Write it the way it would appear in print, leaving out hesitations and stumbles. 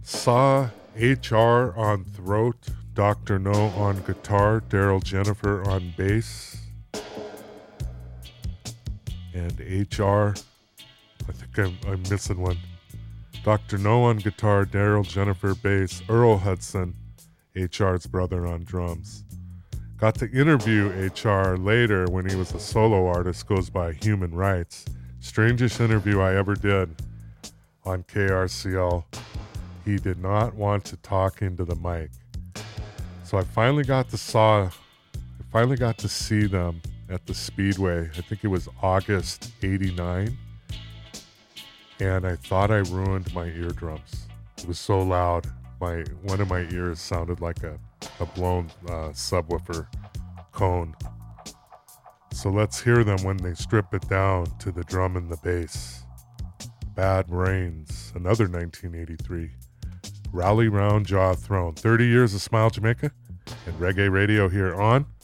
Saw HR on throat, Dr. No on guitar, Daryl Jennifer on bass, and HR, I think I'm missing one. Dr. No on guitar, Daryl Jennifer bass, Earl Hudson, HR's brother, on drums. Got to interview HR later when he was a solo artist, goes by Human Rights. Strangest interview I ever did on KRCL. He did not want to talk into the mic. So I finally got to see them at the Speedway. I think it was August 89. And I thought I ruined my eardrums. It was so loud. One of my ears sounded like a blown subwoofer cone. So let's hear them when they strip it down to the drum and the bass. Bad Brains, another 1983. Rally Round Jaw Throne. 30 years of Smile Jamaica and Reggae Radio here on